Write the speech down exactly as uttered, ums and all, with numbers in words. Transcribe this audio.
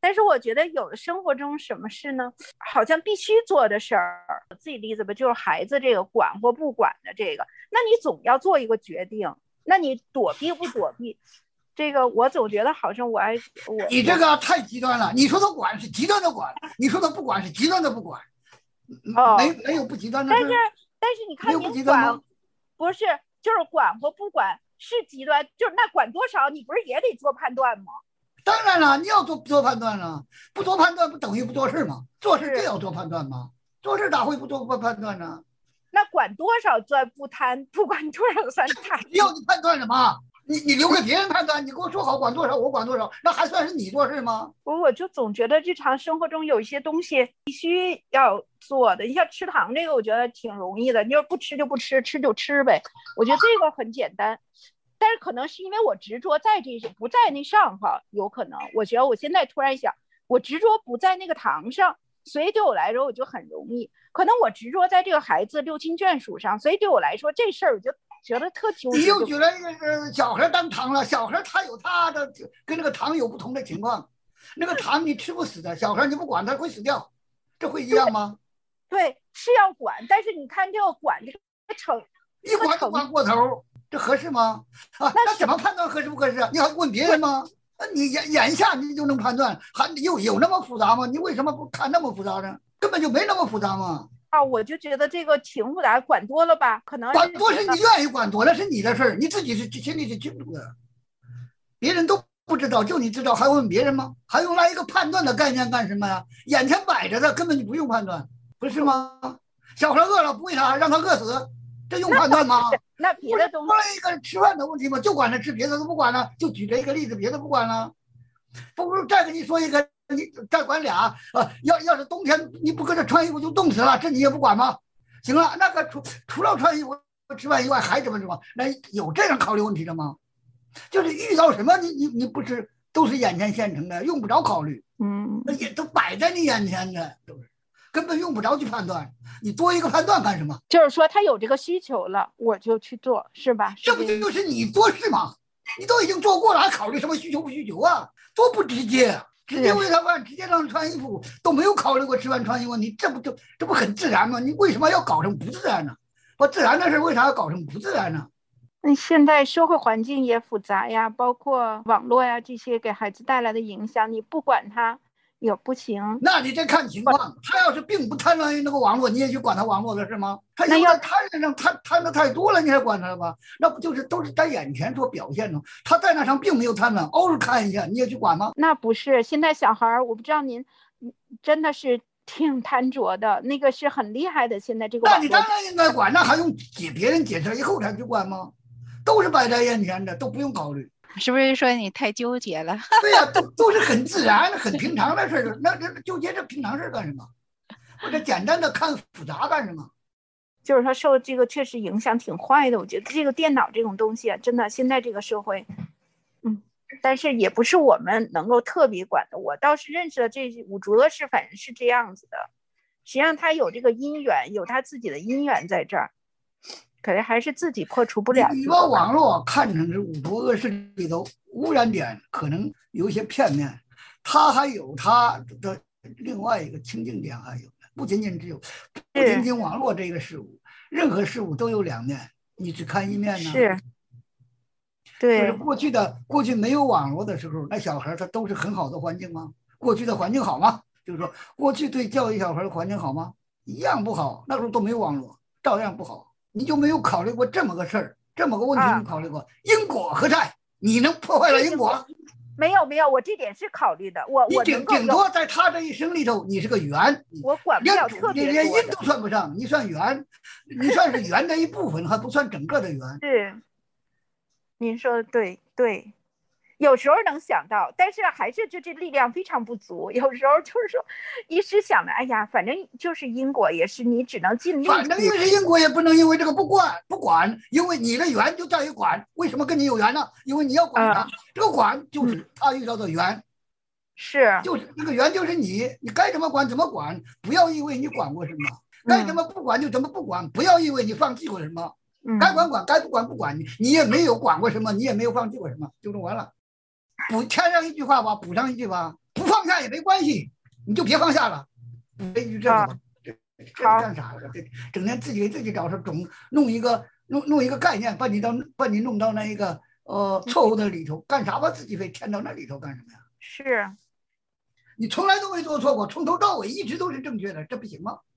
但是我觉得有的生活中什么事呢，好像必须做的事儿，自己例子吧，就是孩子这个管或不管的这个，那你总要做一个决定，那你躲避不躲避？这个我总觉得好像我还我你这个太极端了。你说的管是极端的管，你说的不管是极端的不管， 哦， 没没有不极端的事。 但是但是你看您管不是就是管或不管是极端，就是那管多少你不是也得做判断吗？ 当然了，你要做做判断了，不做判断不等于不做事吗？做事就要做判断吗？做事咋会不做判断呢？ 那管多少算不贪，不管多少算贪？ 要你判断什么？你你留给别人判断，你给我说好管多少，我管多少，那还算是你做事吗？ 我我就总觉得日常生活中有一些东西必须要做的，你像吃糖这个，我觉得挺容易的，你要不吃就不吃，吃就吃呗，我觉得这个很简单。但是可能是因为我执着在这些不在那上哈，有可能我觉得我现在突然想，我执着不在那个糖上，所以对我来说我就很容易。可能我执着在这个孩子六亲眷属上，所以对我来说这事儿我就觉得特纠结。 你又觉得呃小孩当糖了，小孩他有他的跟那个糖有不同的情况，那个糖你吃不死的，小孩你不管他会死掉，这会一样吗？ 对，对是要管，但是你看这个管这个成一管就管过头，这合适吗？啊，那怎么判断合适不合适？你还问别人吗？你眼眼下你就能判断，还有有那么复杂吗？你为什么不看那么复杂呢？根本就没那么复杂嘛。 啊，我就觉得这个挺复杂，管多了吧，可能管多是你愿意管多，那是你的事儿，你自己是心里是清楚的，别人都不知道，就你知道，还问别人吗？还用来一个判断的概念干什么呀？眼前摆着的根本就不用判断，不是吗？小孩饿了不喂他，让他饿死，这用判断吗？ 那别的东西， 不是一个吃饭的问题吗？就管他吃，别的都不管了。就举这一个例子，别的不管了。不如再跟你说一个，你再管俩啊！要要是冬天你不搁这穿衣服就冻死了，这你也不管吗？行了，那个除除了穿衣服吃饭以外还怎么怎么？那有这样考虑问题的吗？就是遇到什么你你你不是都是眼前现成的，用不着考虑。 嗯， 那也都摆在你眼前的，都是根本用不着去判断。你多一个判断干什么？ 就是说他有这个需求了，我就去做，是吧？ 这不就是你做事吗？你都已经做过了，还考虑什么需求不需求啊？多不直接啊！直接喂他饭，直接让他穿衣服，都没有考虑过吃饭穿衣服问题，这不就这不很自然吗？你为什么要搞成不自然呢？不自然的事为啥要搞成不自然呢？ 那现在社会环境也复杂呀，包括网络呀这些给孩子带来的影响，你不管他也不行。 那你得看情况，他要是并不贪婪于那个网络，你也去管他网络的事吗？他要在他身上贪贪的太多了，你还管他吧？那不就是都是在眼前所表现的？他在那上并没有贪婪，偶尔看一下，你也去管吗？ 那不是，现在小孩我不知道您真的是挺贪着的，那个是很厉害的。现在这个网络， 那你当然应该管，那还用解别人解释以后才去管吗？都是摆在眼前的，都不用考虑。 是不是说你太纠结了？ 对呀、啊，都都是很自然、很平常的事儿。那这纠结这平常事干什么？或者简单的看复杂干什么？ 就是说受这个确实影响挺坏的。我觉得这个电脑这种东西啊，真的现在这个社会，嗯，但是也不是我们能够特别管的。我倒是认识了这五浊恶世，反正是这样子的。实际上他有这个因缘，有他自己的因缘在这儿。可是还是自己破除不了。 你把网络看成是五浊恶世里头污染点，可能有一些片面，它还有它的另外一个清净点，还有不仅仅只有不仅仅网络这个事物，任何事物都有两面，你只看一面呢？ 是。对。 就是过去的过去没有网络的时候，那小孩他都是很好的环境吗？过去的环境好吗？就是说，过去对教育小孩的环境好吗？一样不好，那时候都没有网络，照样不好。你就没有考虑过这么个事儿，这么个问题你考虑过、啊、因果何在？你能破坏了因果？ 没有没有，我这点是考虑的。我你顶顶多在他这一生里头，你是个缘， 我管不了特别多的， 连因都算不上，你算缘，你算是缘的一部分，还不算整个的缘。 是，您说的对对。有时候能想到，但是还是就这力量非常不足。有时候就是说，一时想的，哎呀，反正就是因果，也是你只能尽力。 反正因为是因果，也不能因为这个不管不管，因为你的缘就在于管。为什么跟你有缘呢？因为你要管他，嗯、这个管就是他遇到的缘， 是就是那个缘就是你，你该怎么管怎么管，不要以为你管过什么；嗯、该怎么不管就怎么不管，不要以为你放弃过什么。嗯、该管管，该不管不管，你你也没有管过什么，你也没有放弃过什么，就这么完了。补添上一句话吧，补上一句吧，不放下下也没关系，你就别放下了。悲剧这个吧，这这干啥了？这整天自己给自己找事，总弄一个弄弄一个概念，把你到把你弄到那一个呃错误的里头，干啥把自己非填到那里头干什么呀？ 是， 你从来都没做错过，从头到尾一直都是正确的，这不行吗？